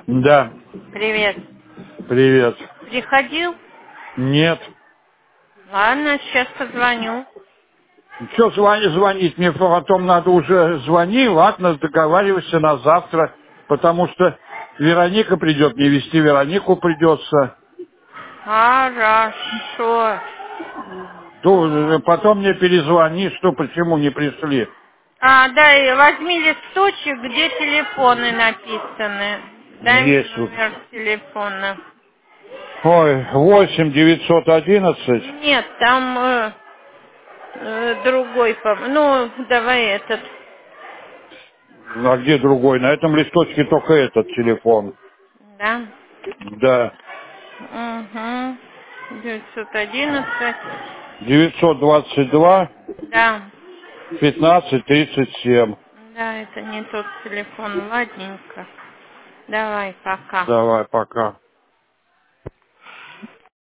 Да, Привет. привет. Приходил? Нет. Ладно, сейчас позвоню. Что звонить? Мне потом надо уже звони, ладно, договаривайся на завтра, потому что Вероника придет, мне вести Веронику придется. Хорошо. Потом мне перезвони, что почему не пришли. Дай, возьми листочек, где телефоны написаны. Дай мне Есть. номер телефона. Ой, 8 911. Нет, там другой, ну, давай этот. А где другой? На этом листочке только этот телефон. Да? Да. Угу. 911. 922 Да. 15 37. Да, это не тот телефон. Ладненько. Давай, пока. Давай, пока.